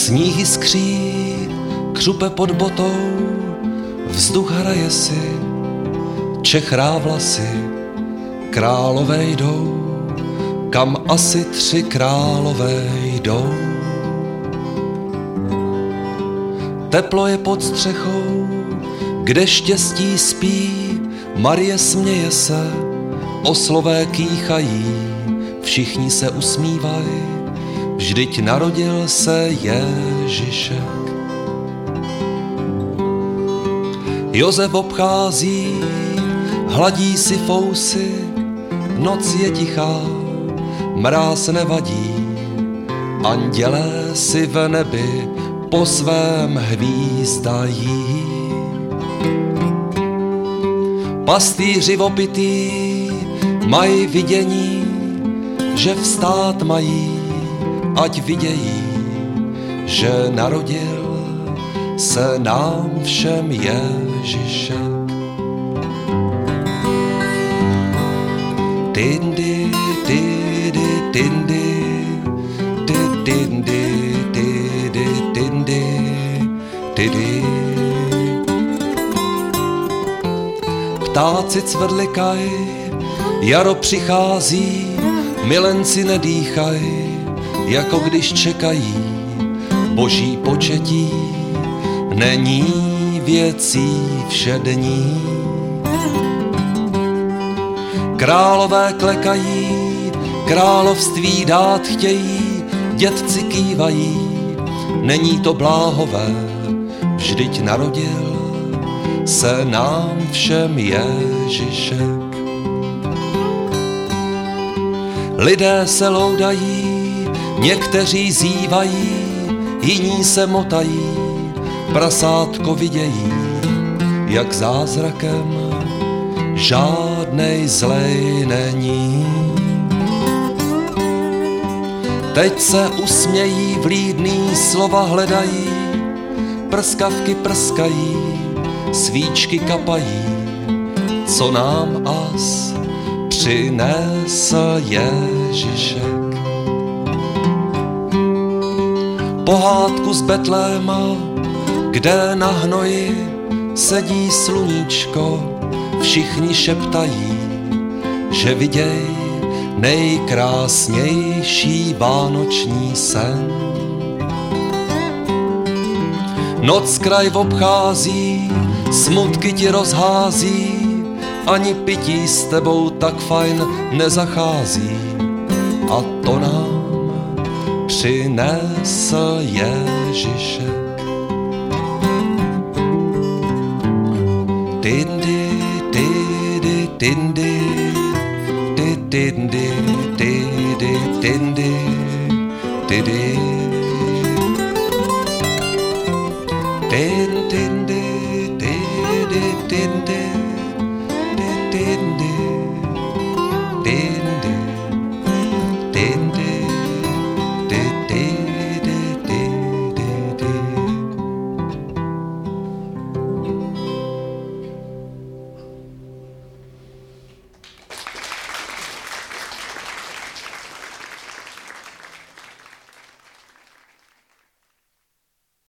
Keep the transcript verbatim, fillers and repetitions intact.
Sníh jiskří, křupe pod botou, vzduch hraje si, čechrá vlasy, králové jdou, kam asi tři králové jdou. Teplo je pod střechou, kde štěstí spí, Marie směje se, oslové kýchají, všichni se usmívají, vždyť narodil se Ježíšek. Josef obchází, hladí si fousy, noc je tichá, mráz nevadí, andělé si v nebi po svém hvízdají. Pastýři opitý mají vidění, že vstát mají, ať vidějí, že narodil se nám všem Ježíšek. Tindy, tindy, tindy, tindy, tindy, tindy, tindy. Ptáci cvrlikaj, jaro přichází, milenci nedýchaj, jako když čekají boží početí, není věcí všední. Králové klekají, království dát chtějí, dětci kývají, není to bláhové, vždyť narodil se nám všem Ježíšek. Lidé se loudají, někteří zývají, jiní se motají, prasátko vidějí, jak zázrakem žádnej zlej není. Teď se usmějí, vlídný slova hledají, prskavky prskají, svíčky kapají, co nám as přinesl Ježíšek. Pohádku z Betléma, kde na hnoji sedí sluníčko, všichni šeptají, že viděj nejkrásnější vánoční sen. Noc kraj obchází, smutky ti rozhází, ani pití s tebou tak fajn nezachází. A to nám přinesl Ježíšek. Tindy, tindy, tindy, tindy, tindy, tindy, tindy. Tin, tindy, tindy, tindy, tindy, tindy.